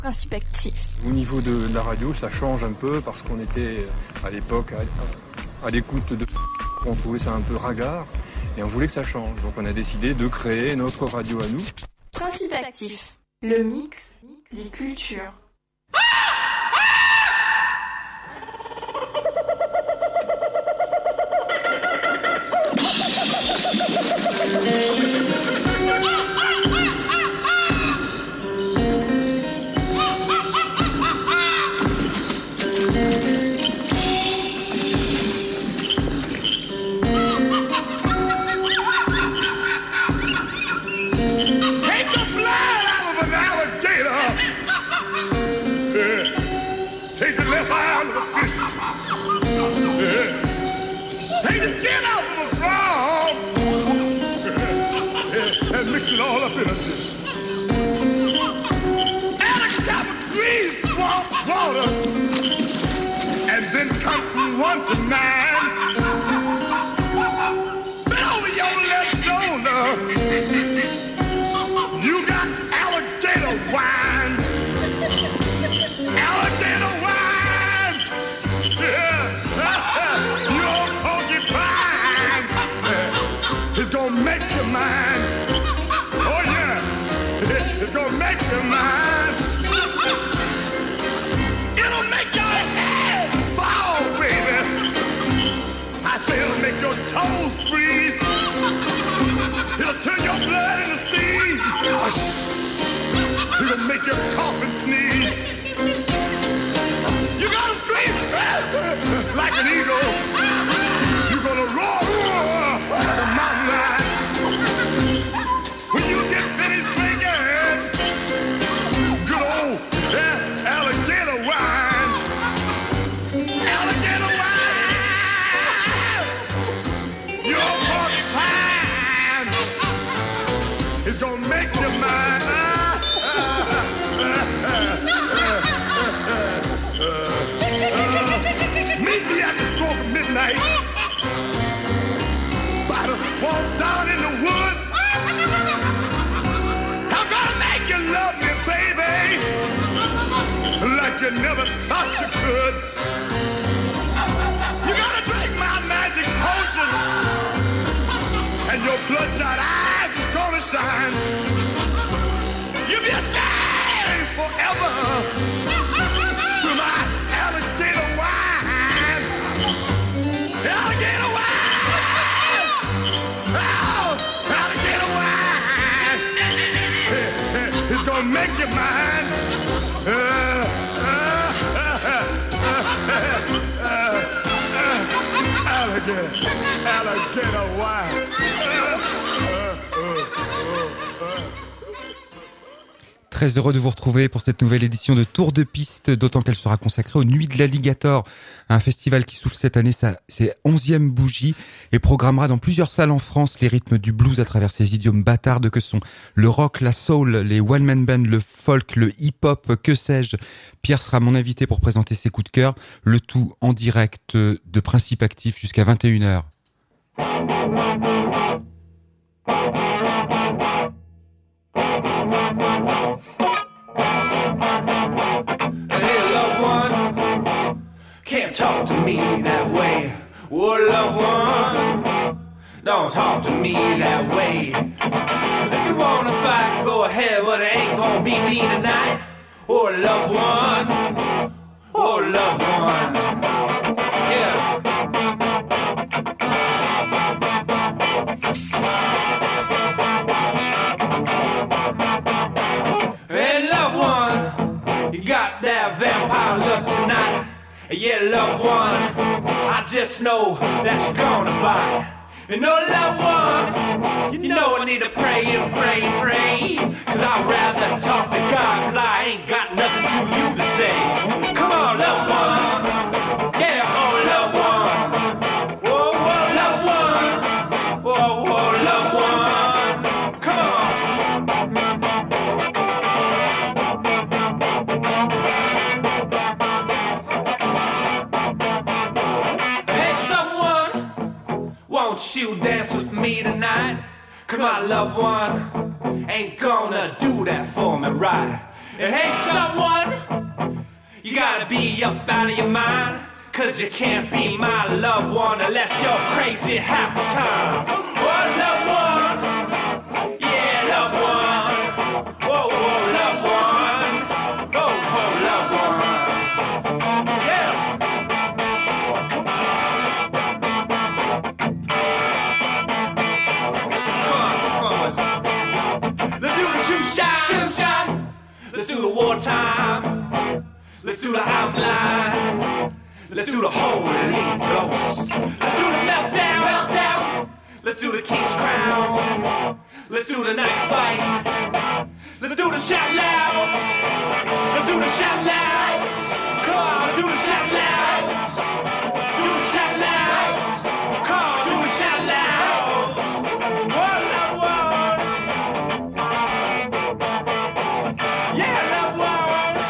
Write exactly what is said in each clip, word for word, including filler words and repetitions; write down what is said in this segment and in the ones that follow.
Principe actif. Au niveau de la radio, ça change un peu parce qu'on était à l'époque à, à l'écoute de... On trouvait ça un peu ringard et on voulait que ça change. Donc on a décidé de créer notre radio à nous. Principe actif. Le mix des cultures. One to nine, spit over your left shoulder. You got alligator wine, alligator wine. Yeah, your porcupine. Yeah. It's gonna make you mine. Oh yeah, it's gonna make you mine. It'll make your head ball, baby. I say it'll make your toes freeze. It'll turn your blood into steam. Oh, shh. It'll make your cough and sneeze. You gotta scream like an eagle. You're gonna roar, roar like a mountain lion. When you get finished drinking good old yeah, alligator wine, alligator wine, your porcupine is gonna make you mine. Meet me at the stroke of midnight by the swamp down in the wood. I'm gonna make you love me, baby, like you never thought you could. You gotta drink my magic potion, and your bloodshot eyes is gonna shine. You'll be a slave forever to my alligator wine. Alligator wine! Oh, alligator wine! Hey, hey, it's gonna make you mine. Uh, uh, uh, uh, uh, alligator, alligator wine. Très heureux de vous retrouver pour cette nouvelle édition de Tour de Piste, d'autant qu'elle sera consacrée aux Nuits de l'Alligator, un festival qui souffle cette année sa, ses onzième bougie et programmera dans plusieurs salles en France les rythmes du blues à travers ces idiomes bâtardes que sont le rock, la soul, les one-man band, le folk, le hip-hop, que sais-je. Pierre sera mon invité pour présenter ses coups de cœur, le tout en direct de Principe Actif jusqu'à vingt et une heures. Hey, loved one, can't talk to me that way. Oh, loved one, don't talk to me that way. Cause if you wanna fight, go ahead, but it ain't gonna be me tonight. Oh, loved one, oh, loved one, yeah. Hey, loved one, you got that vampire look tonight. Yeah, loved one, I just know that you're gonna bite. And oh, loved one, you know I need to pray and pray and pray. Cause I'd rather talk to God, cause I ain't got nothing to you to say. Come on, loved one, yeah, oh, loved one. Whoa, whoa, loved one, whoa, whoa, loved one. Come on. Hey, someone, won't you dance with me tonight? Cause my loved one ain't gonna do that for me right. And hey, someone, you gotta be up out of your mind. Cause you can't be my loved one unless you're crazy half the time. Oh, loved one, yeah, loved one. Whoa, whoa, loved one. Whoa, whoa, loved one. Yeah. Come on, come on, boys. Let's do the shoe shine, shoe shine. Let's do the wartime. Let's do the outline. Let's do the Holy Ghost. Let's do the meltdown, meltdown. Let's do the King's Crown. Let's do the night fight. Let's do the shout louds. Let's do the shout louds. Come on, do the shout louds. Do the shout louds. Come on, do the shout louds. One love one. Yeah, love one.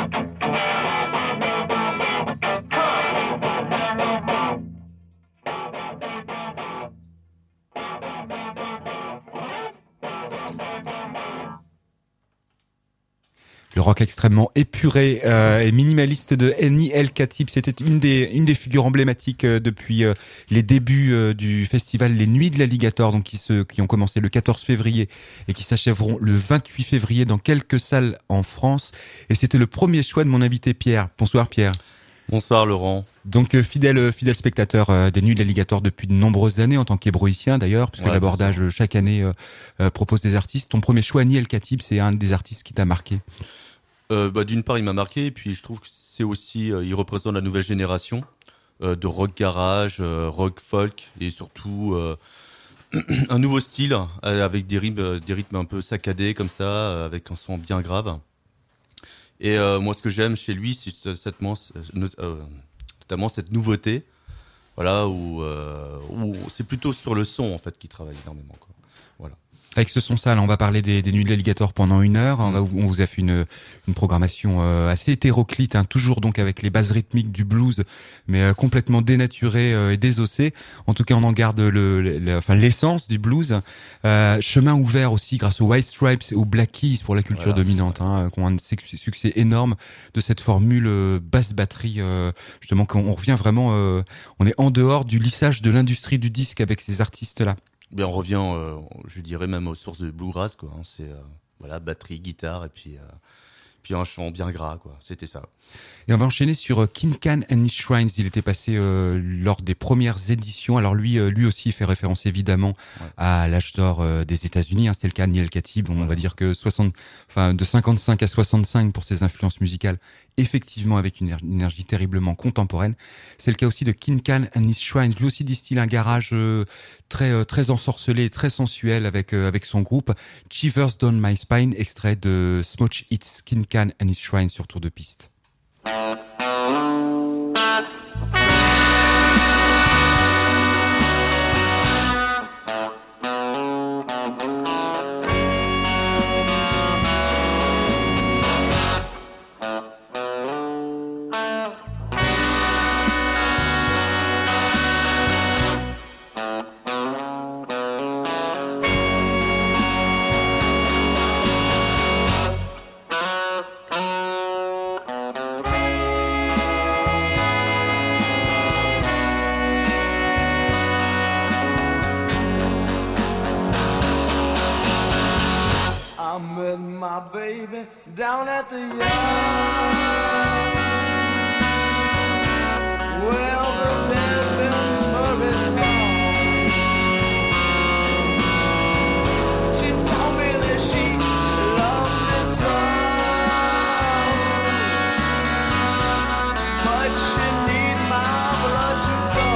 Le rock extrêmement épuré euh, et minimaliste de Annie El Khatib, c'était une des une des figures emblématiques euh, depuis euh, les débuts euh, du festival Les Nuits de l'Alligator, donc qui se qui ont commencé le quatorze février et qui s'achèveront le vingt-huit février dans quelques salles en France. Et c'était le premier choix de mon invité Pierre. Bonsoir Pierre. Bonsoir Laurent. Donc euh, fidèle fidèle spectateur euh, des Nuits de l'Alligator depuis de nombreuses années en tant qu'hébroïcien d'ailleurs, puisque ouais, l'abordage euh, chaque année euh, euh, propose des artistes. Ton premier choix, Annie El Khatib, c'est un des artistes qui t'a marqué. Euh, bah, d'une part, il m'a marqué, et puis je trouve que c'est aussi, euh, il représente la nouvelle génération euh, de rock garage, euh, rock folk, et surtout euh, un nouveau style euh, avec des rythmes, des rythmes un peu saccadés comme ça, euh, avec un son bien grave. Et euh, moi, ce que j'aime chez lui, c'est cette, euh, notamment cette nouveauté, voilà, où, euh, où c'est plutôt sur le son en fait qu'il travaille énormément, quoi. Voilà. Avec ce son sale, on va parler des, des Nuits de l'Alligator pendant une heure. On, va, on vous a fait une, une programmation euh, assez hétéroclite, hein, toujours donc avec les bases rythmiques du blues, mais euh, complètement dénaturées euh, et désossées. En tout cas, on en garde le, le, le, enfin, l'essence du blues. Euh, chemin ouvert aussi grâce aux White Stripes et aux Black Keys pour la culture voilà, dominante, hein, qui ont un succès énorme de cette formule euh, basse batterie. Euh, justement, qu'on on revient vraiment, euh, on est en dehors du lissage de l'industrie du disque avec ces artistes-là. Bien, on revient, euh, je dirais même aux sources de bluegrass, quoi. Hein. C'est euh, voilà, batterie, guitare et puis euh, puis un chant bien gras, quoi. C'était ça. Et on va enchaîner sur euh, Kincan and His Shrines. Il était passé euh, lors des premières éditions. Alors lui, euh, lui aussi, il fait référence évidemment ouais. à l'âge d'or euh, des États-Unis. Hein. C'était le cas d'Annie El Khatib. On ouais. va dire que soixante, enfin de cinquante-cinq à soixante-cinq pour ses influences musicales, effectivement avec une énergie terriblement contemporaine. C'est le cas aussi de Kincan and His Shrines. Lui aussi distille un garage euh, très euh, très ensorcelé, très sensuel avec euh, avec son groupe Shivers Down My Spine, extrait de Smoke Hits Kincan and His Shrines sur Tour de Piste. Down at the yard, well, the dead been buried down. She told me that she loved me so, but she need my blood to go.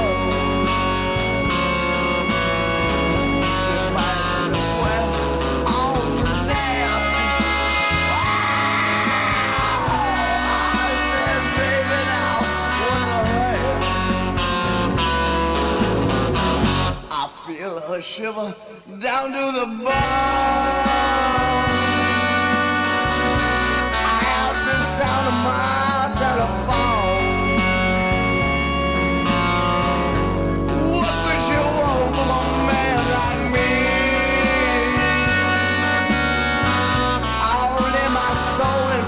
She bites me square on the neck. Feel a shiver down to the bone. I heard the sound of my telephone. What could you want from a man like me? Only my soul and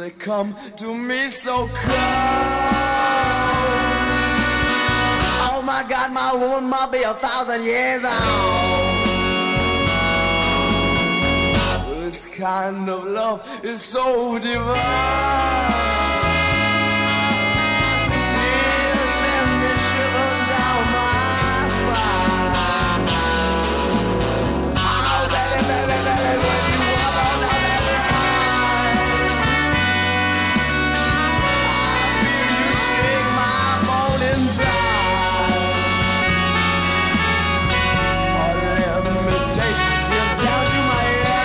they come to me so cold. Oh my God, my woman might be a thousand years old. This kind of love is so divine. It sends me shivers down my spine. Oh baby, baby, baby, when you walk on down that line, I feel you shake my bone inside. Oh, let me take you down to my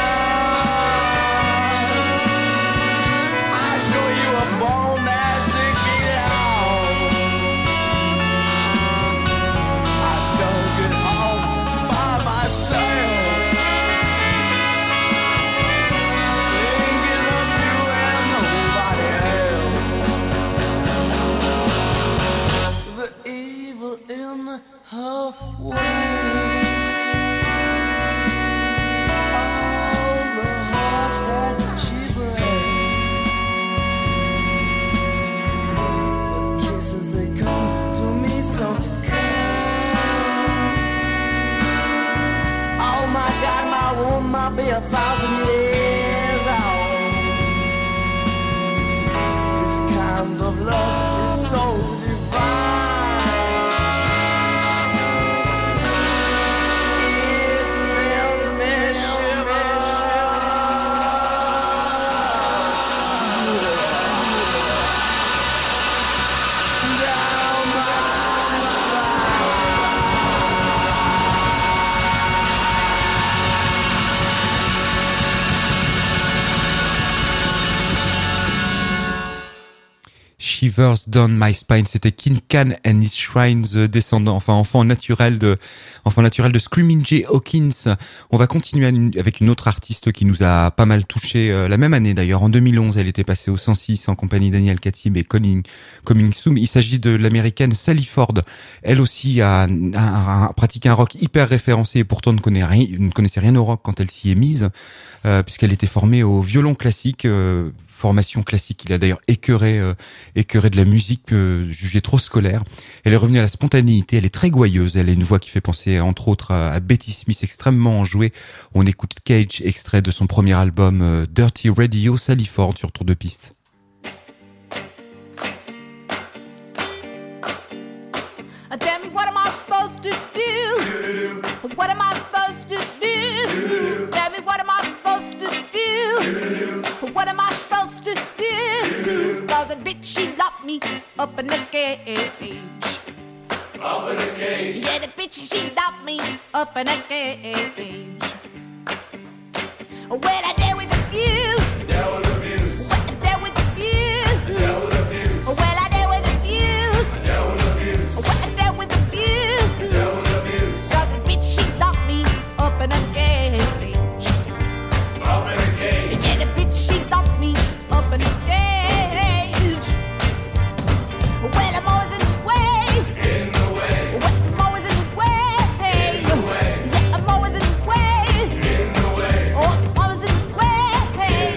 her ways. All the hearts that she breaks, the kisses they come to me so cold. Oh my God, my woman might be a thousand years old. This kind of love is so divine. Shivers Down My Spine, c'était King Can and His Shrines, descendant, enfin enfant naturel de, enfant naturel de Screaming Jay Hawkins. On va continuer avec une autre artiste qui nous a pas mal touché euh, la même année d'ailleurs. En deux mille onze, elle était passée au cent six en compagnie Daniel Katib et Coming, Coming Soon. Il s'agit de l'américaine Sally Ford. Elle aussi a, a, a pratiqué un rock hyper référencé et pourtant ne, connaît rien, ne connaissait rien au rock quand elle s'y est mise, euh, puisqu'elle était formée au violon classique. Euh, formation classique, il a d'ailleurs écœuré, euh, écœuré de la musique euh, jugée trop scolaire. Elle est revenue à la spontanéité, elle est très gouailleuse, elle a une voix qui fait penser entre autres à, à Betty Smith, extrêmement enjouée. On écoute Cage, extrait de son premier album euh, Dirty Radio, Sally Ford sur Tour de Piste. Tell me, what am I supposed to do? What am I supposed to do? Tell me, what am I supposed to do? What am I supposed to do? Cause a bitch, she locked me up in the cage. Up in the cage. Yeah, the bitch, she locked me up in a cage. Well, I dealt with abuse. Dealt with abuse. Well, I dealt with abuse. Dealt with abuse. Well, I dealt with abuse. Dealt with abuse. Well, I dealt with abuse. Dealt with abuse. Cause a bitch, she locked me up in a cage. Up in a cage. Yeah, the bitch, she locked me up in a cage. Well, I'm always in the way. In the way. Well, I'm always in the way. In the way. Yeah, I'm always in the way. In the way. Oh, I'm always in the way.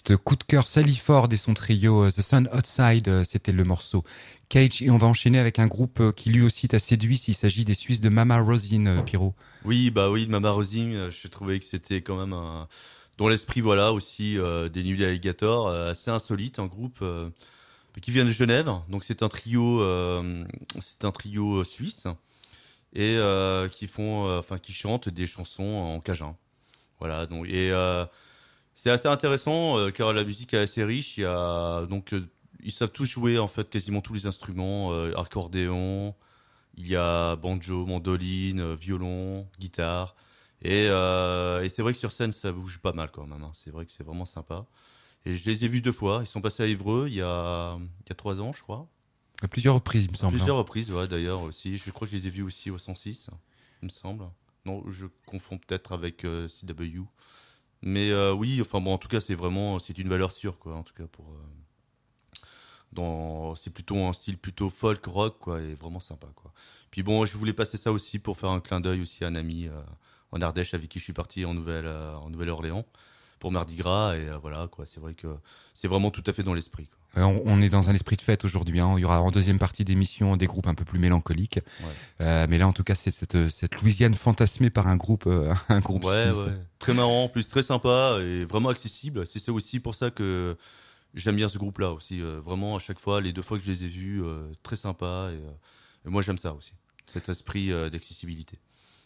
l'artiste coup de cœur Sally Ford et son trio euh, The Sun Outside, euh, c'était le morceau Cage. Et on va enchaîner avec un groupe euh, qui lui aussi t'a séduit, s'il s'agit des Suisses de Mama Rosin, euh, Pierrot. Oui, bah oui, Mama Rosin, euh, je trouvais que c'était quand même un... dans l'esprit, voilà, aussi euh, des Nuits d'Alligator, euh, assez insolite, un groupe euh, qui vient de Genève. Donc c'est un trio, euh, c'est un trio suisse et euh, qui font, euh, enfin qui chantent des chansons en cajun. Voilà, donc et euh, c'est assez intéressant euh, car la musique est assez riche. Il y a donc euh, ils savent tous jouer en fait quasiment tous les instruments, euh, accordéon, il y a banjo, mandoline, euh, violon, guitare et, euh, et c'est vrai que sur scène ça bouge pas mal quand même. Hein. C'est vrai que c'est vraiment sympa. Et je les ai vus deux fois. Ils sont passés à Évreux il y a il y a trois ans, je crois. À plusieurs reprises, il me À semble. plusieurs reprises, ouais, d'ailleurs aussi. Je crois que je les ai vus aussi au cent six, il me semble. Non, je confonds peut-être avec euh, C W. Mais euh, oui, enfin bon, en tout cas, c'est vraiment, c'est une valeur sûre, quoi. En tout cas, pour euh, dans, c'est plutôt un style plutôt folk rock, quoi, et vraiment sympa, quoi. Puis bon, je voulais passer ça aussi pour faire un clin d'œil aussi à un ami euh, en Ardèche avec qui je suis parti en Nouvelle, euh, en Nouvelle-Orléans pour Mardi Gras, et euh, voilà, quoi. C'est vrai que c'est vraiment tout à fait dans l'esprit, quoi. Euh, on, on est dans un esprit de fête aujourd'hui. Hein. Il y aura en deuxième partie d'émission des groupes un peu plus mélancoliques. Ouais. Euh, mais là, en tout cas, c'est cette, cette Louisiane fantasmée par un groupe, euh, un groupe. Ouais, suisse. ouais. Très marrant, en plus très sympa et vraiment accessible. C'est c'est aussi pour ça que j'aime bien ce groupe-là aussi. Euh, vraiment, à chaque fois, les deux fois que je les ai vus, euh, très sympa. Et, euh, et moi, j'aime ça aussi, cet esprit euh, d'accessibilité.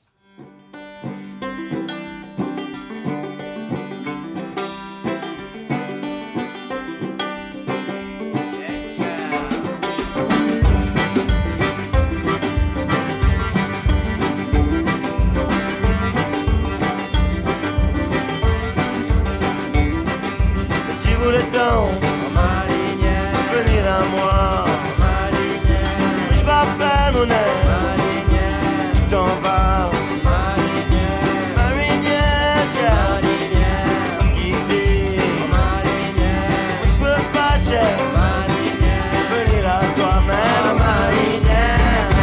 Venir à moi, je vais faire l'honneur si tu t'en vas. Marinière, cher, quitter, je peux pas, cher, venir à toi-même, marinière.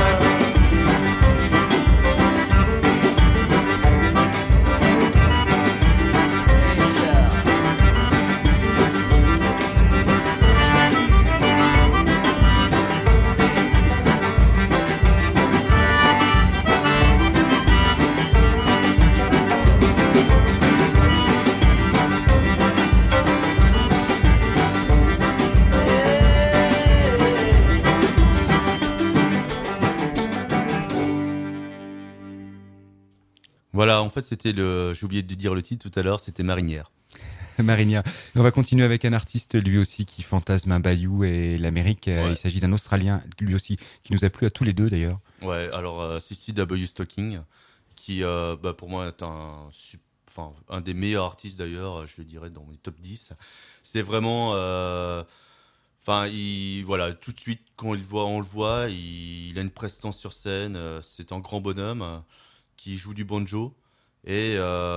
Voilà, en fait, c'était le. J'ai oublié de dire le titre tout à l'heure, c'était Marinière. Marinière. Et on va continuer avec un artiste lui aussi qui fantasme un bayou et l'Amérique. Ouais. Il s'agit d'un Australien lui aussi qui nous a plu à tous les deux d'ailleurs. Ouais, alors euh, C C W Stocking, qui euh, bah, pour moi est un, enfin, un des meilleurs artistes d'ailleurs, je le dirais dans mes top dix. C'est vraiment. Euh, Enfin, il, voilà, tout de suite, quand on le voit, on le voit, il, il a une prestance sur scène, euh, c'est un grand bonhomme euh, qui joue du banjo. Et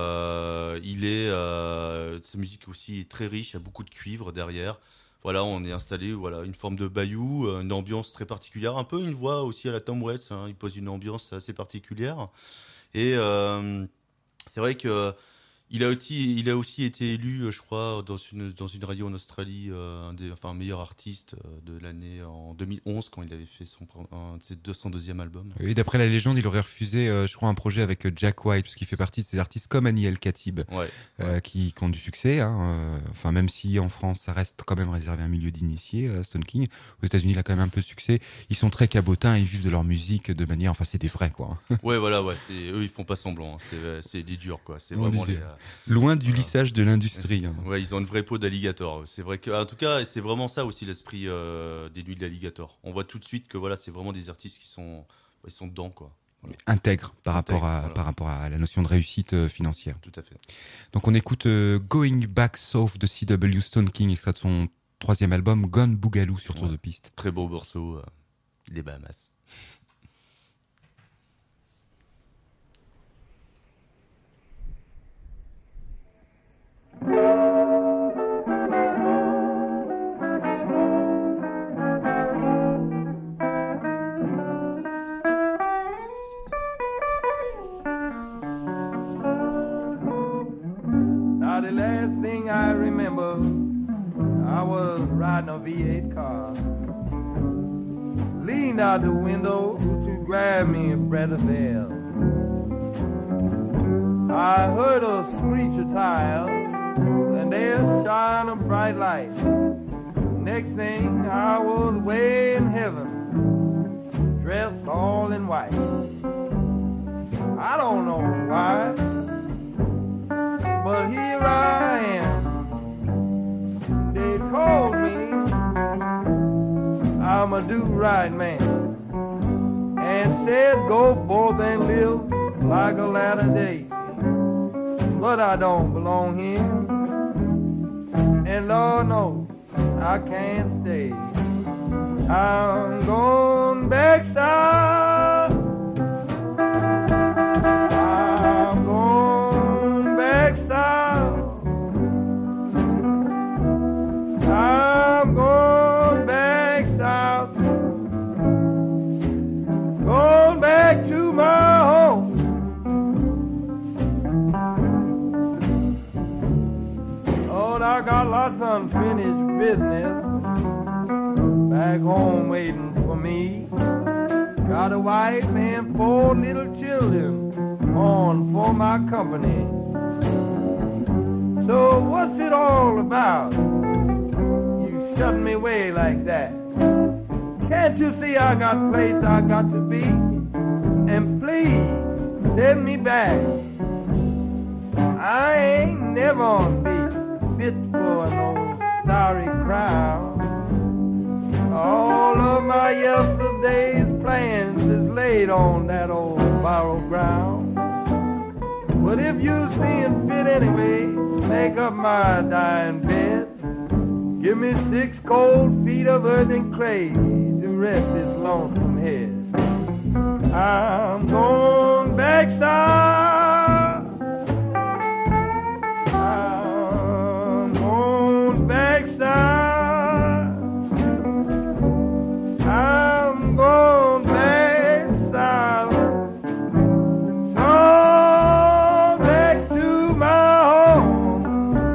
euh, il est, euh, sa musique aussi est très riche, il y a beaucoup de cuivre derrière. Voilà, on est installé, voilà, une forme de bayou, une ambiance très particulière, un peu une voix aussi à la Tom Waits, hein, il pose une ambiance assez particulière. Et euh, c'est vrai que il a aussi, il a aussi été élu, je crois, dans une dans une radio en Australie, euh, un des, enfin, meilleur artiste de l'année en deux mille onze quand il avait fait son un de ses deux cent deuxième album. Et d'après la légende, il aurait refusé, euh, je crois, un projet avec Jack White, parce qu'il fait partie de ces artistes comme Annie El Khatib, ouais, euh, ouais. qui, qui ont du succès. Hein, euh, enfin, même si en France, ça reste quand même réservé à un milieu d'initiés, euh, Stone King. Aux États-Unis, il a quand même un peu de succès. Ils sont très cabotins, ils vivent de leur musique de manière, enfin, c'est des vrais, quoi. Ouais, voilà, ouais, c'est eux, ils font pas semblant. Hein, c'est c'est des durs, quoi. C'est On vraiment disait, les. Euh, loin du voilà. lissage de l'industrie. Hein. Ouais, ils ont une vraie peau d'alligator. C'est vrai que, en tout cas, c'est vraiment ça aussi l'esprit euh, des Nuits de l'Alligator. On voit tout de suite que voilà, c'est vraiment des artistes qui sont, ils sont dedans, quoi. Voilà. Intègre par Intègre, rapport à voilà. par rapport à la notion de réussite euh, financière. Tout à fait. Donc on écoute euh, Going Back South de C W Stone King, extrait de son troisième album Gone Boogaloo sur Tour Ouais. de Piste. Très beau morceau, euh, les Bahamas. Now they last thing I remember, I was riding a V eight car. Leaned out the window to grab me a breath of air. I heard a screech of tires, and there shine a bright light. Next thing, I was way in heaven, dressed all in white. I don't know why, but here I am. They told me I'm a do-right man, and said go forth and live like a Latter-day. But I don't belong here, and Lord knows I can't stay. I'm going back south. I'm going back south. I'm going back south. Going back to my home. I got lots of unfinished business back home waiting for me. Got a wife and four little children on for my company. So what's it all about? You shutting me away like that. Can't you see I got place I got to be? And please send me back. I ain't never on beat fit for an old starry crown. All of my yesterday's plans is laid on that old borrowed ground. But if you seeing fit anyway, make up my dying bed. Give me six cold feet of earth and clay to rest this lonesome head. I'm going back south. Back south. I'm going back south. Going back to my home.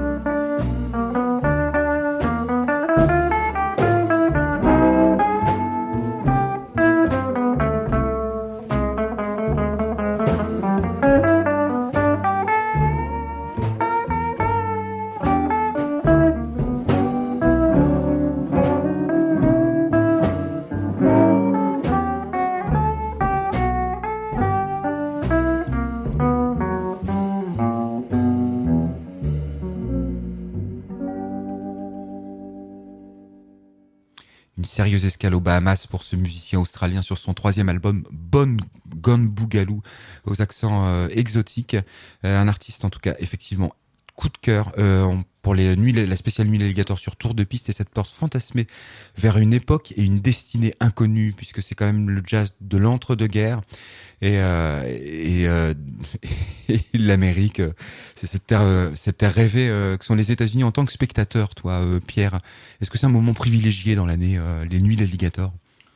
Sérieuse escale aux Bahamas pour ce musicien australien sur son troisième album Bon Gone Boogaloo aux accents euh, exotiques. Euh, un artiste en tout cas effectivement coup de cœur euh, pour les nuits, la spéciale Nuit Alligator sur Tour de Piste et cette porte fantasmée vers une époque et une destinée inconnue puisque c'est quand même le jazz de l'entre-deux-guerres et, euh, et, euh, et l'Amérique, c'est cette terre, euh, cette terre rêvée euh, que sont les États-Unis en tant que spectateur. Toi, euh, Pierre, est-ce que c'est un moment privilégié dans l'année, euh, les Nuits d'Alligator?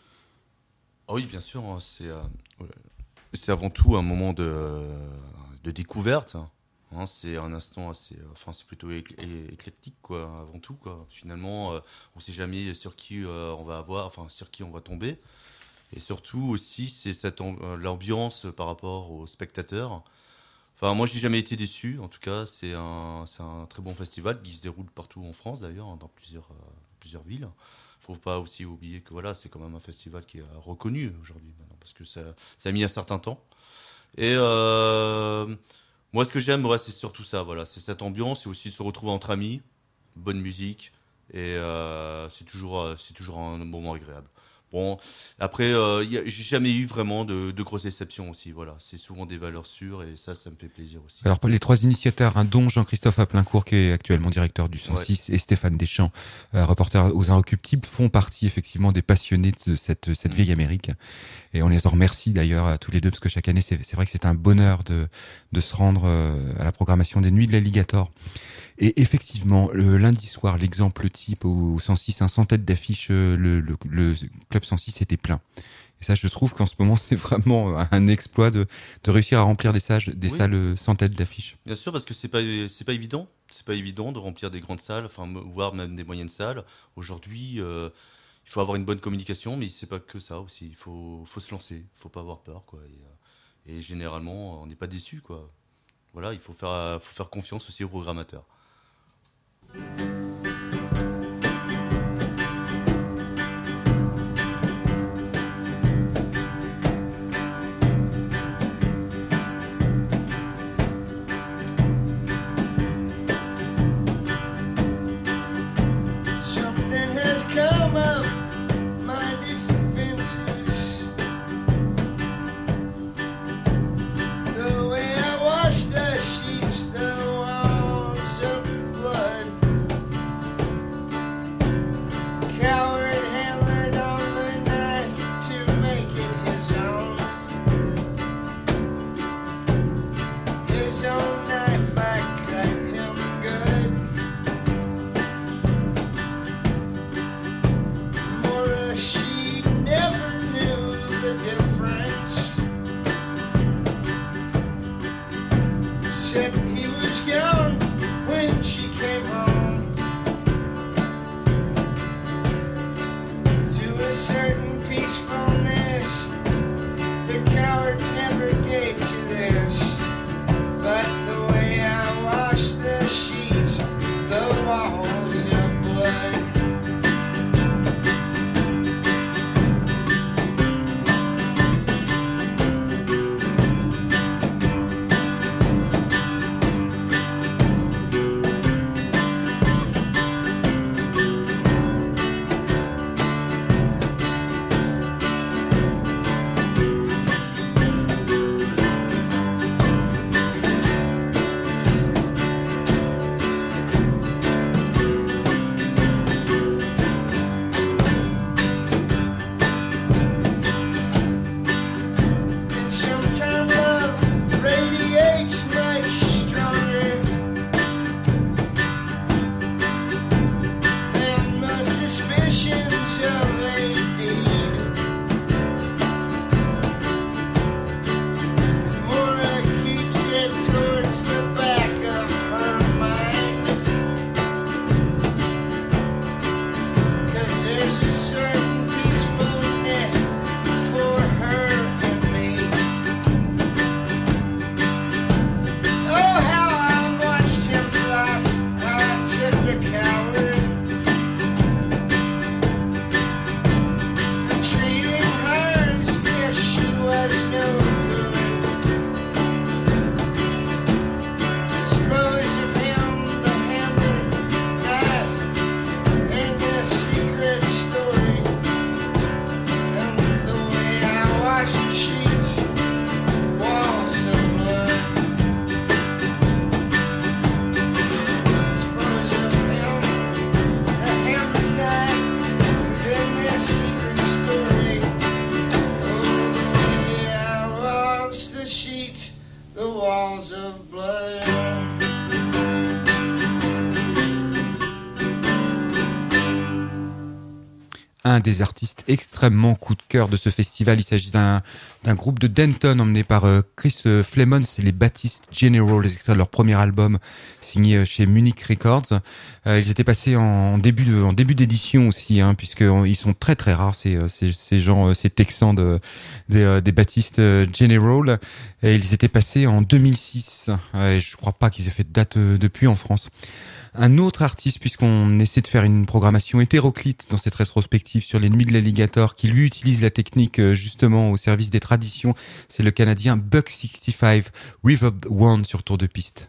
Oh oui, bien sûr. C'est, euh, c'est avant tout un moment de, de découverte. Hein, c'est un instant assez, enfin c'est plutôt éclectique quoi, avant tout quoi. Finalement, euh, on sait jamais sur qui euh, on va avoir, enfin sur qui on va tomber. Et surtout aussi, c'est cette amb- l'ambiance par rapport aux spectateurs. Enfin, moi, j'ai jamais été déçu. En tout cas, c'est un, c'est un très bon festival qui se déroule partout en France d'ailleurs, dans plusieurs, euh, plusieurs villes. Faut pas aussi oublier que voilà, c'est quand même un festival qui est reconnu aujourd'hui maintenant parce que ça, ça a mis un certain temps. Et euh, moi, ce que j'aime, ouais, c'est surtout ça, voilà, c'est cette ambiance, c'est aussi de se retrouver entre amis, bonne musique, et euh, c'est toujours, c'est toujours un moment agréable. Bon, après, euh, y a, j'ai jamais eu vraiment de, de grosses déceptions aussi, voilà, c'est souvent des valeurs sûres, et ça, ça me fait plaisir aussi. Alors, pour les trois initiateurs, hein, dont Jean-Christophe Aplincourt, qui est actuellement directeur du cent six, ouais. et Stéphane Deschamps, euh, reporter aux Inrecuptibles, font partie effectivement des passionnés de cette, cette mmh. vieille Amérique. Et on les en remercie d'ailleurs à tous les deux, parce que chaque année, c'est, c'est vrai que c'est un bonheur de, de se rendre euh, à la programmation des Nuits de l'Alligator. Et effectivement, le lundi soir, l'exemple type au cent six, un cent têtes d'affiche, le, le, le club cent six était plein. Et ça, je trouve qu'en ce moment, c'est vraiment un exploit de, de réussir à remplir des, sages, des Oui. salles sans tête d'affiche. Bien sûr, parce que c'est pas c'est pas évident. C'est pas évident de remplir des grandes salles, enfin voire même des moyennes salles. Aujourd'hui, euh, il faut avoir une bonne communication, mais c'est pas que ça aussi. Il faut faut se lancer, il faut pas avoir peur, quoi. Et, euh, et généralement, on n'est pas déçu, quoi. Voilà, il faut faire faut faire confiance aussi aux programmateurs. Something has come up my defenses. The way I wash the sheets, the walls of blood. Coward hammered on the knife to make it his own. His own knife, I cut him good. Mora, she never knew the difference. Said he was gone when she came home. To a certain peacefulness the coward never gave to this. But the way I wash the sheets, the walls of blood. And sometimes love radiates much stronger than the suspicions of a deed. Mora keeps it towards the back of her mind, 'cause there's a certain peacefulness for her and me. Oh, how I watched him fly, how I took the coward for treating her as if she was no good. Dispose of him, the hammer, knife, and the secret story. And the way I wash the sheets, walls of blood. Dispose of him, the hammer, knife, and this secret story. Oh, the way I wash the sheets, the walls of blood. Un des artistes extrêmement coup de cœur de ce festival, il s'agit d'un, d'un groupe de Denton emmené par euh, Chris euh, Flemons, c'est les Baptiste General, les extraits de leur premier album signé euh, chez Munich Records. Euh, ils étaient passés en, en début de, en début d'édition aussi, hein, puisque euh, ils sont très très rares ces, euh, ces, ces gens, euh, ces Texans de, des, euh, des Baptiste euh, General. Et ils étaient passés en deux mille six. Euh, et je crois pas qu'ils aient fait de date euh, depuis en France. Un autre artiste, puisqu'on essaie de faire une programmation hétéroclite dans cette rétrospective sur les nuits de l'alligator, qui lui utilise la technique euh, justement au service des traditions, c'est le Canadien Buck sixty-five, River One sur Tour de Piste.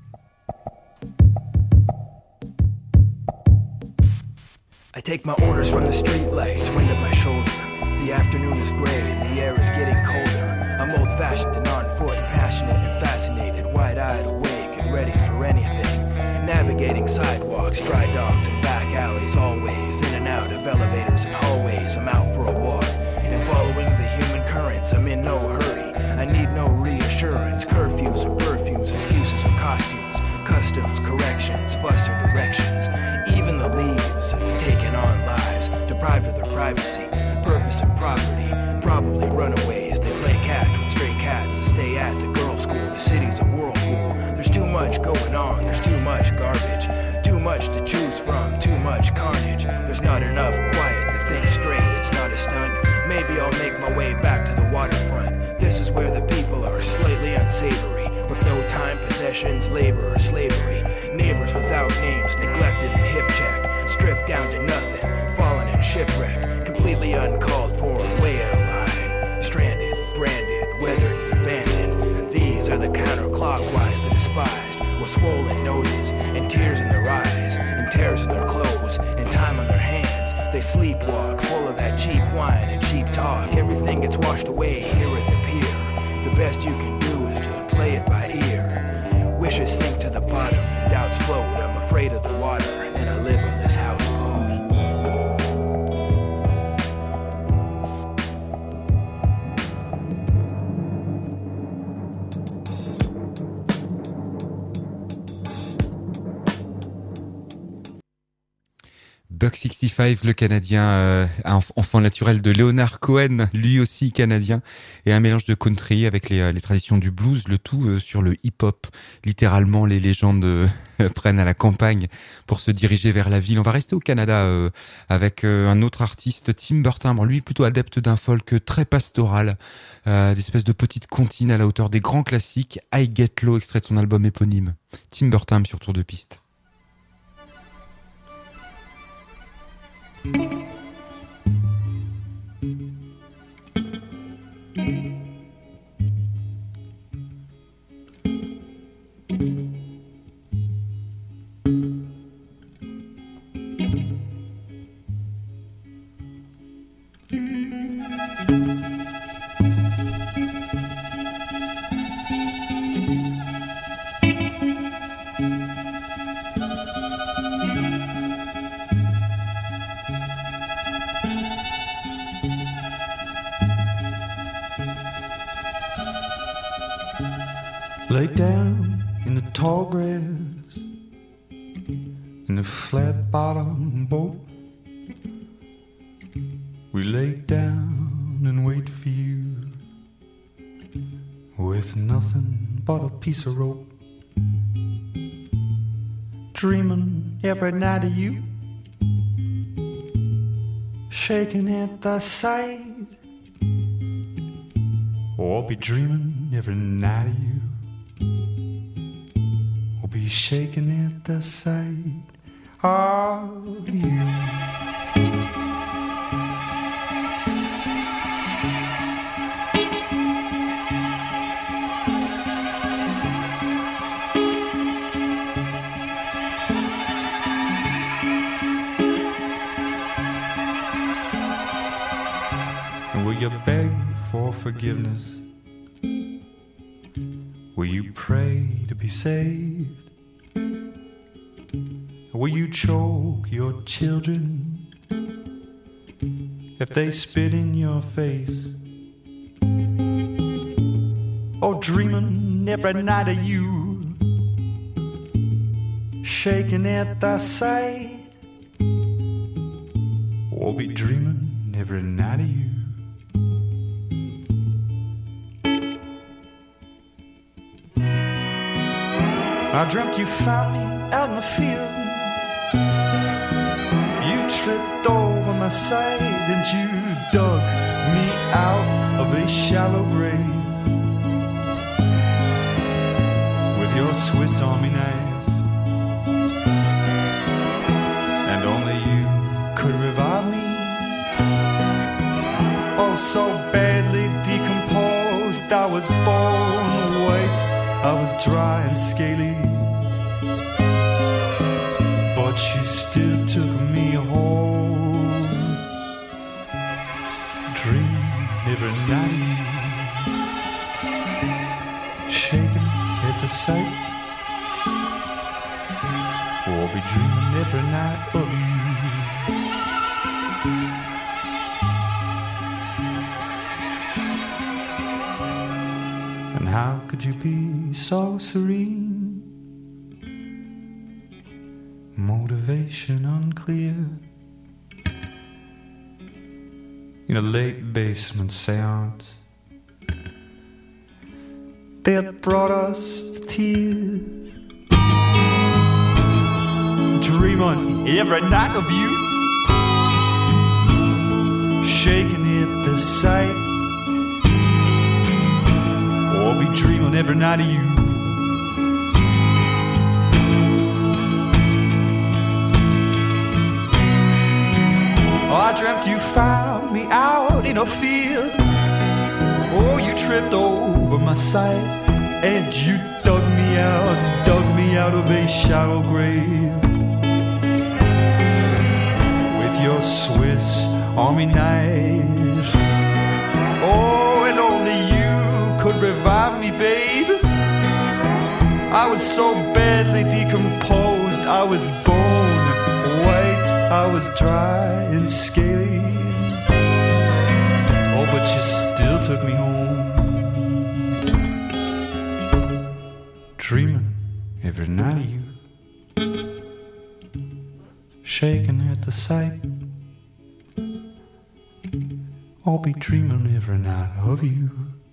I take my orders from the street lights, wind at my shoulder. The afternoon is gray and the air is getting colder. I'm old-fashioned and on foot, passionate and fascinated, wide-eyed, awake and ready for anything. Navigating sidewalks, dry docks and back alleys, always in and out of elevators and hallways. I'm out for a walk and following the human currents. I'm in no hurry, I need no reassurance. Curfews and perfumes, excuses and costumes, customs, corrections, flustered directions. Even the leaves have taken on lives, deprived of their privacy, purpose and property. Probably much to choose from, too much carnage. There's not enough quiet to think straight, it's not a stunt. Maybe I'll make my way back to the waterfront. This is where the people are slightly unsavory, with no time, possessions, labor, or slavery. Neighbors without names, neglected and hip-checked, stripped down to nothing, fallen and shipwrecked, completely uncalled for, way out of line. Stranded, branded, weathered and abandoned. These are the counterclockwise, the despised, with swollen noses and tears in their eyes, and tears in their clothes, and time on their hands. They sleepwalk, full of that cheap wine and cheap talk. Everything gets washed away here at the pier. The best you can do is to play it by ear. Wishes sink to the bottom, and doubts float. I'm afraid of the water, and I live on this houseboat. Buck sixty-five, le Canadien, euh, enfant naturel de Leonard Cohen, lui aussi canadien, et un mélange de country avec les, les traditions du blues, le tout euh, sur le hip-hop. Littéralement, les légendes euh, prennent à la campagne pour se diriger vers la ville. On va rester au Canada euh, avec euh, un autre artiste, Timber Timbre, lui plutôt adepte d'un folk très pastoral, euh, d'espèces de petites comptines à la hauteur des grands classiques. I Get Low, extrait de son album éponyme. Timber Timbre sur Tour de Piste. Lay down in the tall grass in the flat bottom boat. We lay down and wait for you with nothing but a piece of rope. Dreaming every night of you, shaking at the sight. Or I'll be dreaming every night of you, be shaking at the sight of you. And will you beg for forgiveness? Will you pray to be saved? Will you choke your children if they spit in your face? Oh, dreaming every night of you, shaking at the sight. Or be dreaming every night of you. I dreamt you found me out in the field. You tripped over my side and you dug me out of a shallow grave with your Swiss Army knife. And only you could revive me. Oh, so badly decomposed, I was bone white, I was dry and scaly. But you still took me home. Dream every night, shaking at the sight. Or be dreaming every night of you. And how could you be so serene? Motivation unclear. In a late basement seance that brought us to tears. Dream dreaming every night of you, shaking at the sight. Oh, I'll be dreaming every night of you. Oh, I dreamt you found me out in a field. Oh, you tripped over my side and you dug me out, dug me out of a shallow grave with your Swiss Army knife. Oh, and only you could revive me, babe. I was so badly decomposed, I was bone white, I was dry and scaly. Oh, but you still took me home. Dreaming every night of you, shaking at the sight. I'll be dreaming every night of you.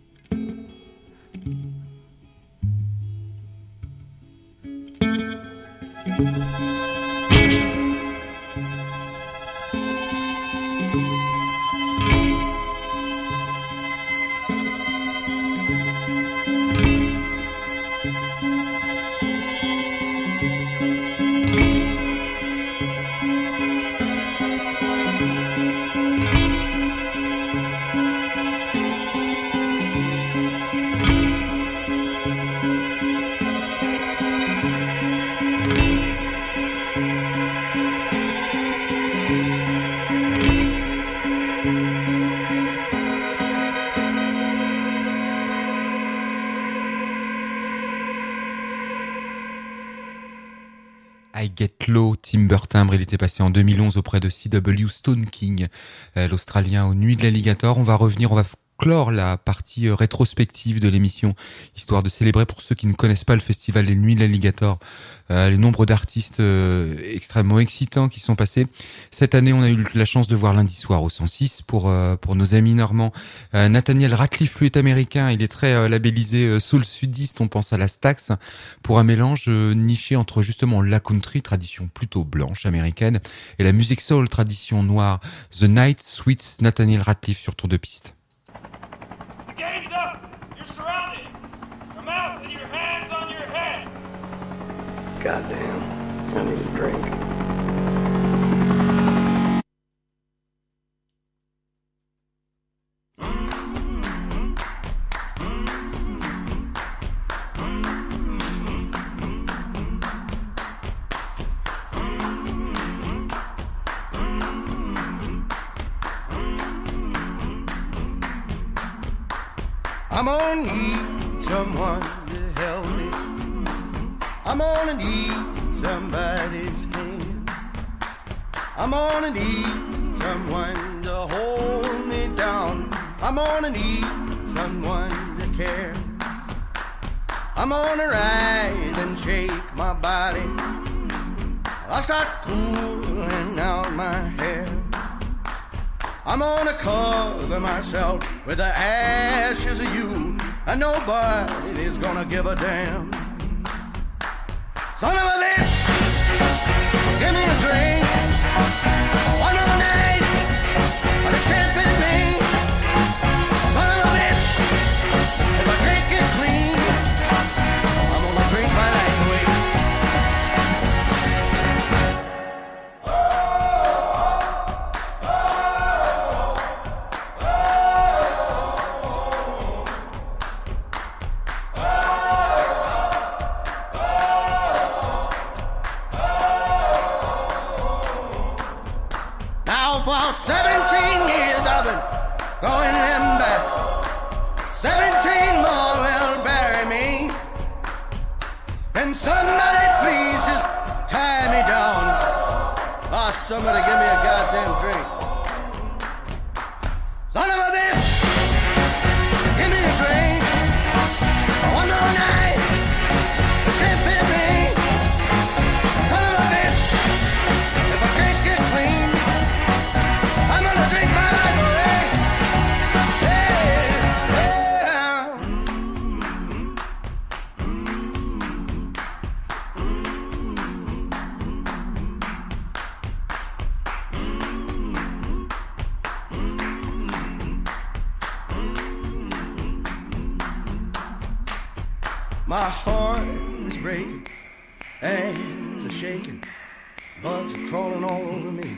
I Get Low, Timber Timbre, il était passé en deux mille onze auprès de C W Stone King, euh, l'Australien aux Nuits de l'Alligator. On va revenir, on va clore la partie euh, rétrospective de l'émission, histoire de célébrer pour ceux qui ne connaissent pas le festival des Nuits de l'Alligator, euh, les nombres d'artistes euh, extrêmement excitants qui sont passés. Cette année, on a eu la chance de voir lundi soir au cent six pour euh, pour nos amis normands. Euh, Nathaniel Ratcliffe, lui, est américain, il est très euh, labellisé euh, soul sudiste, on pense à la Stax, pour un mélange euh, niché entre justement la country, tradition plutôt blanche américaine, et la musique soul, tradition noire. The Night Sweets, Nathaniel Ratcliffe sur Tour de Piste. Game's up! You're surrounded! Come out with your hands on your head! Goddamn, I need a drink. I'm gonna need someone to help me. I'm gonna need somebody's hand. I'm gonna need someone to hold me down. I'm gonna need someone to care. I'm gonna rise and shake my body. I'll start pulling out my hair. I'm gonna cover myself with the ashes of you, and nobody's gonna give a damn. Son of a bitch, give me a drink. One more night, but it's can't be me. Son of a bitch, if I can't get clean, I'm gonna drink my life away. For seventeen years I've been going them back. Seventeen more will bury me. Can somebody please just tie me down? Oh, somebody give me a goddamn drink. Son of a bitch, give me a drink. One more night, this can't be me. Son of a bitch, if I can't get clean, I'm gonna drink my life away. Yeah, yeah. My heart is breaking, hands are shaking, bugs are crawling all over me.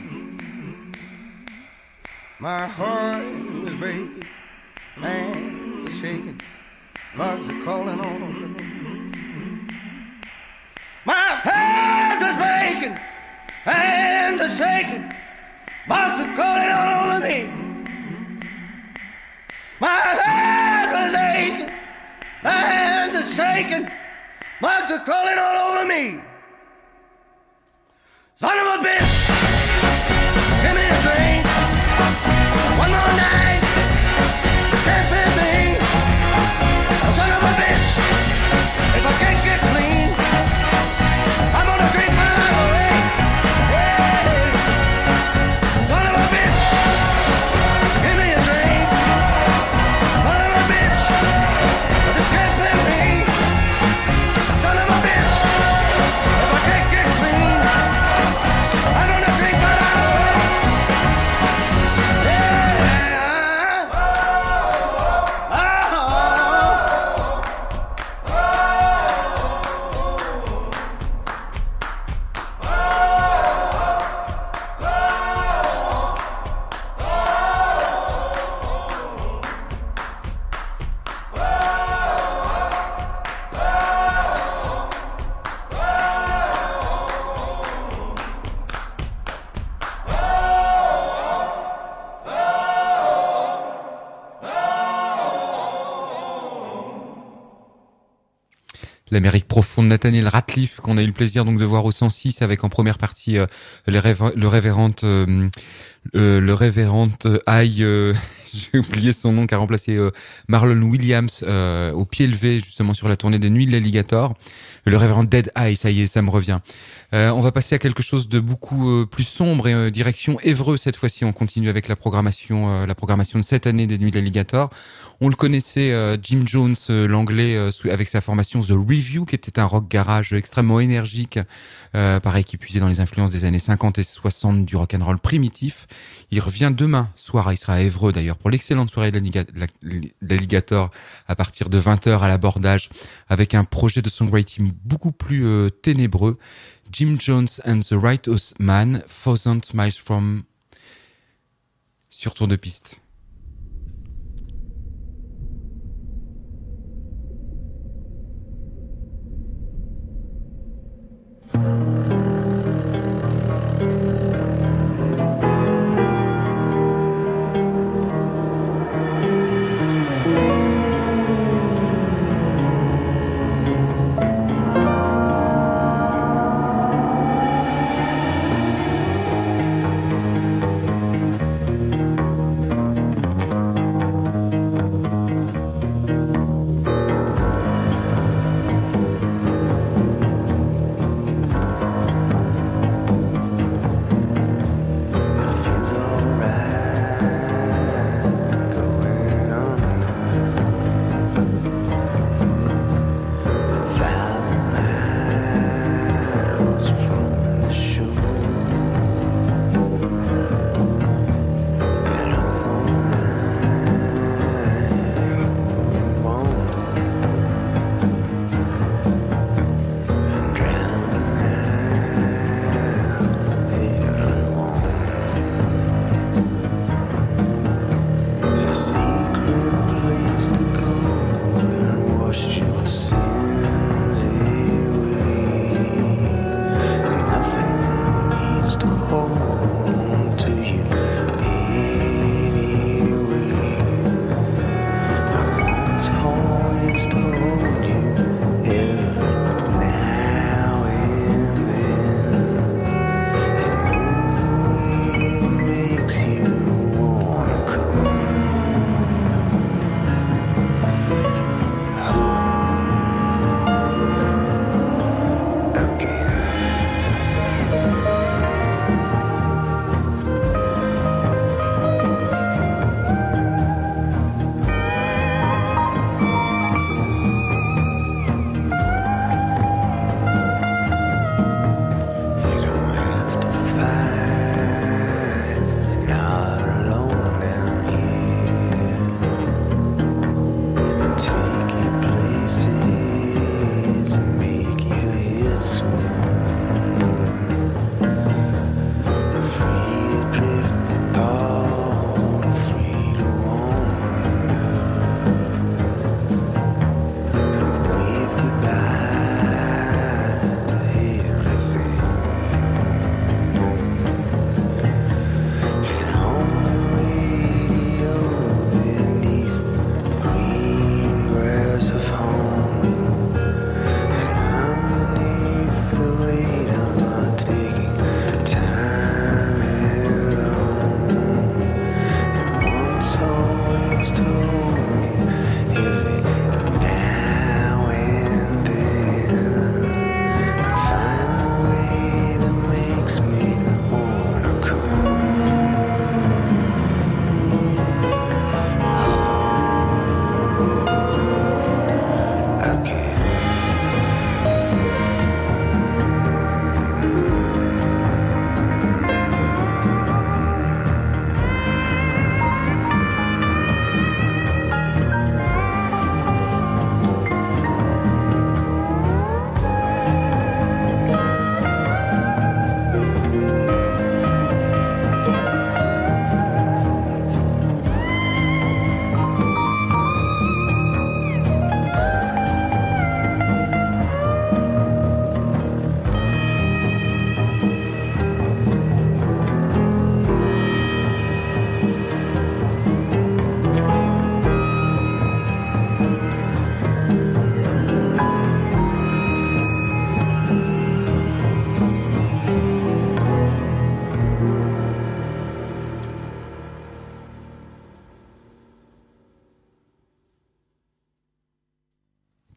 My heart is breaking, hands are shaking, bugs are crawling all over me. My heart is breaking, hands are shaking, bugs are crawling all over me. My head is aching, my hands are shaking, bugs are crawling all over me. Son of a bitch, give me a drink. One more night, this can't fit me. Oh, son of a bitch, if I can't get clean, I'm gonna drink my life away. Hey, son of a bitch, give me a drink. Son of a bitch, this can't fit me. Son of a bitch, if I can't get clean, I'm gonna drink my life away. L'Amérique profonde, Nathaniel Rateliff, qu'on a eu le plaisir donc de voir au cent six avec en première partie euh, le, rév- le révérend euh, euh, le révérend euh, Aïe, euh, j'ai oublié son nom, qui a remplacé euh, Marlon Williams euh, au pied levé justement sur la tournée des Nuits de l'Alligator. Le révérend Dead Eye, ça y est, ça me revient. Euh, on va passer à quelque chose de beaucoup euh, plus sombre et euh, direction Évreux cette fois-ci. On continue avec la programmation, euh, la programmation de cette année des Nuits de l'Alligator. On le connaissait, euh, Jim Jones, euh, l'anglais, euh, avec sa formation The Review, qui était un rock garage extrêmement énergique, euh, pareil, qui puisait dans les influences des années cinquante et soixante du rock'n'roll primitif. Il revient demain soir, il sera à Évreux d'ailleurs, pour l'excellente soirée de l'Alligator à partir de vingt heures à l'abordage, avec un projet de songwriting beaucoup plus euh, ténébreux. Jim Jones and the Righteous Man, Thousand Miles From, sur Tour de Piste. Thank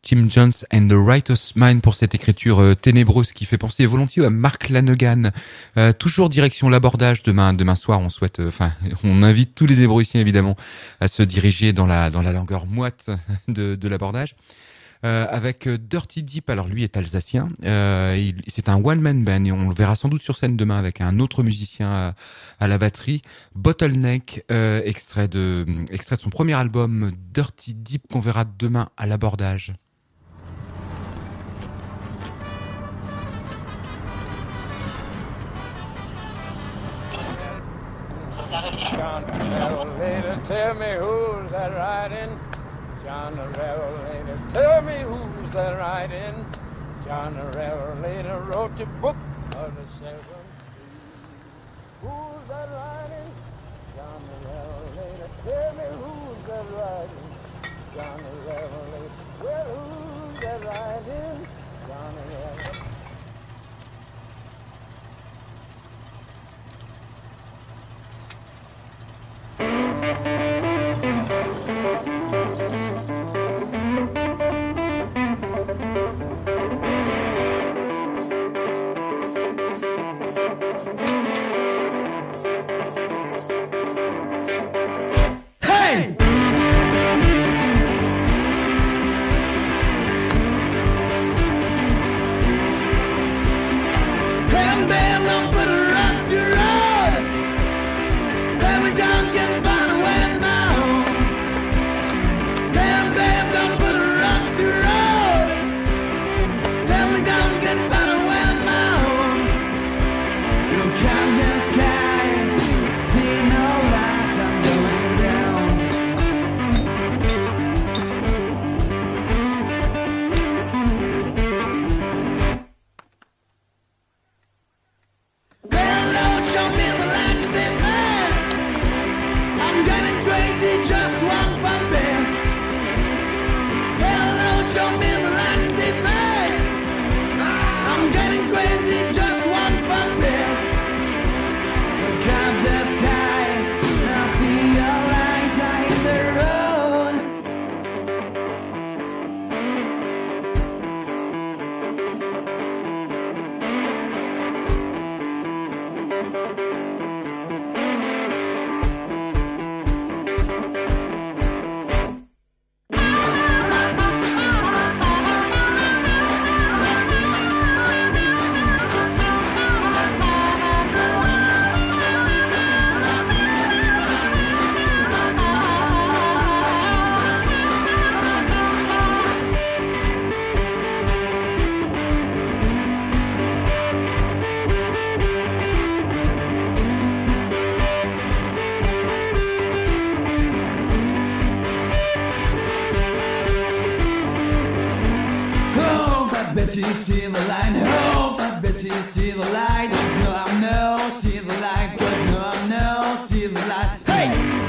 Tim Jones and the Righteous Mind pour cette écriture euh, ténébreuse qui fait penser volontiers à Mark Lanegan. Euh, toujours direction l'abordage demain, demain soir. On souhaite, enfin, euh, on invite tous les Hébroïciens évidemment à se diriger dans la dans la langueur moite de, de l'abordage. Euh, avec Dirty Deep, alors lui est alsacien, euh, il, c'est un one-man band et on le verra sans doute sur scène demain avec un autre musicien à, à la batterie. Bottleneck, euh, extrait de extrait de son premier album Dirty Deep qu'on verra demain à l'abordage. John the Revelator, tell me who's that riding? John the Revelator, tell me who's that riding? John the Revelator wrote the book of the seven thieves. Who's that riding? John the Revelator, tell me who's that riding? John the Revelator, well, who's that riding? John the Revelator. Hey! Bam, bam, don't put a rusty road. Bam, we don't get far away now. Bam, bam, don't put a rusty road. Bam, we don't get far away now. Look at the sky, see no light, I'm going down. Well, Lord, show me the light of this mess. I'm getting crazy, just one fun bit. Well, Lord, show me the light of this mess. I'm getting crazy, just one fun bit. Look up the sky, I'll see your light out in the road. Oh, Fat Betty, see the light. Oh, Fat Betty, see the light. Cause no, I know, see the light. Cause no, I know, see the light. Hey!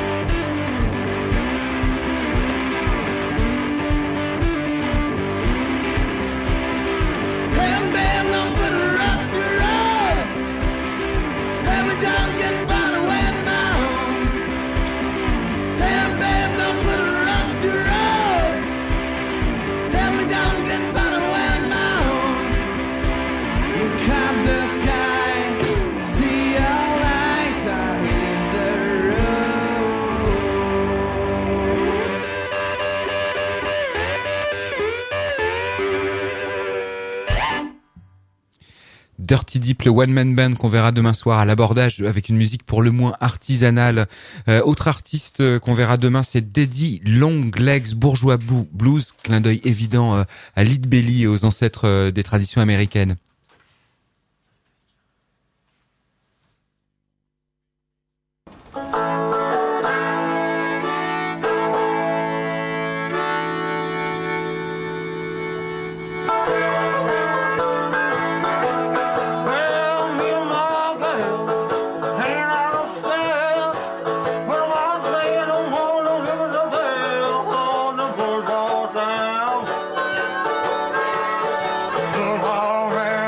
Bam, bam, don't put a rusty road. Bam, we don't get far away now. Bam, bam, don't put a rusty road. Bam, we don't get far away now. Look up the sky, see your light out in the road. Dirty Deep, le one-man band qu'on verra demain soir à l'abordage avec une musique pour le moins artisanale. Euh, autre artiste euh, qu'on verra demain, c'est Daddy Long Legs, bourgeois Blu- blues, clin d'œil évident euh, à Lead Belly et aux ancêtres euh, des traditions américaines. Well, me and my gal hanging out upstairs. Well, I'm saying I'm gonna live the bell on the bourgeois town. Bourgeois man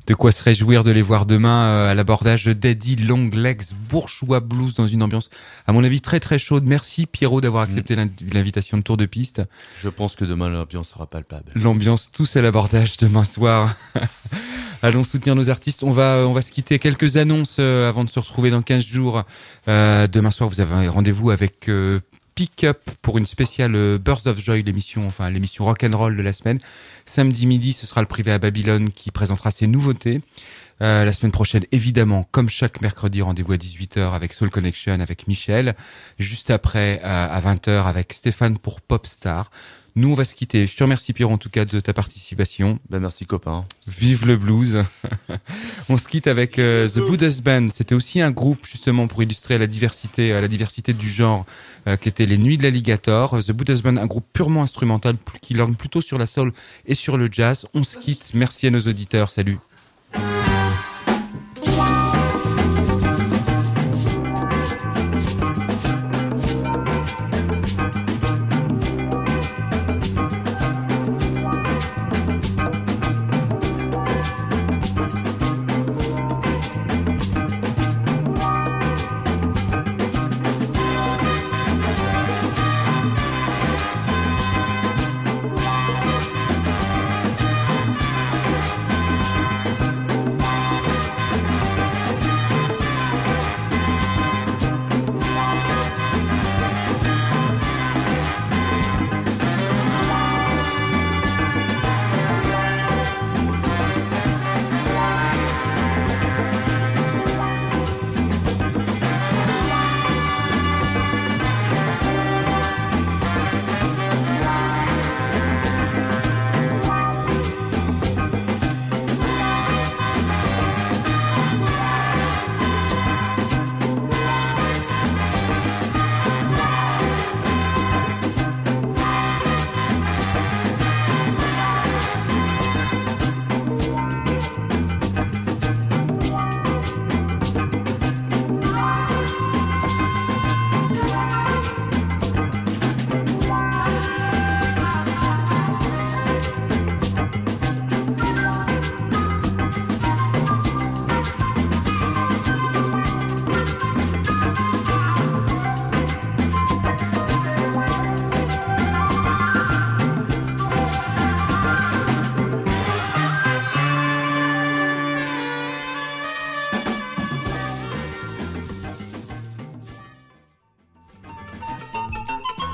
De quoi se réjouir de les voir demain euh, à l'abordage de Daddy Long Legs Bourgeois Blues dans une ambiance, à mon avis, très très chaude. Merci Pierrot d'avoir accepté mmh. l'invitation de Tour de Piste. Je pense que demain l'ambiance sera palpable. L'ambiance tous à l'abordage demain soir. Allons soutenir nos artistes. On va, on va se quitter. Quelques annonces euh, avant de se retrouver dans quinze jours. Euh, demain soir, vous avez un rendez-vous avec euh, Pick Up pour une spéciale euh, Birth of Joy, l'émission, enfin l'émission rock'n'roll de la semaine. Samedi midi, ce sera le Privé à Babylone qui présentera ses nouveautés. Euh, la semaine prochaine, évidemment, comme chaque mercredi, rendez-vous à dix-huit heures avec Soul Connection, avec Michel. Juste après, euh, à vingt heures, avec Stéphane pour Popstar. Nous, on va se quitter. Je te remercie, Pierre, en tout cas, de ta participation. Ben, merci, copain. Vive le blues. On se quitte avec euh, The Buddha's Band. C'était aussi un groupe, justement, pour illustrer la diversité, euh, la diversité du genre, euh, qui était les Nuits de l'Alligator. The Buddha's Band, un groupe purement instrumental, qui lorgne plutôt sur la soul et sur le jazz. On se quitte. Merci à nos auditeurs. Salut.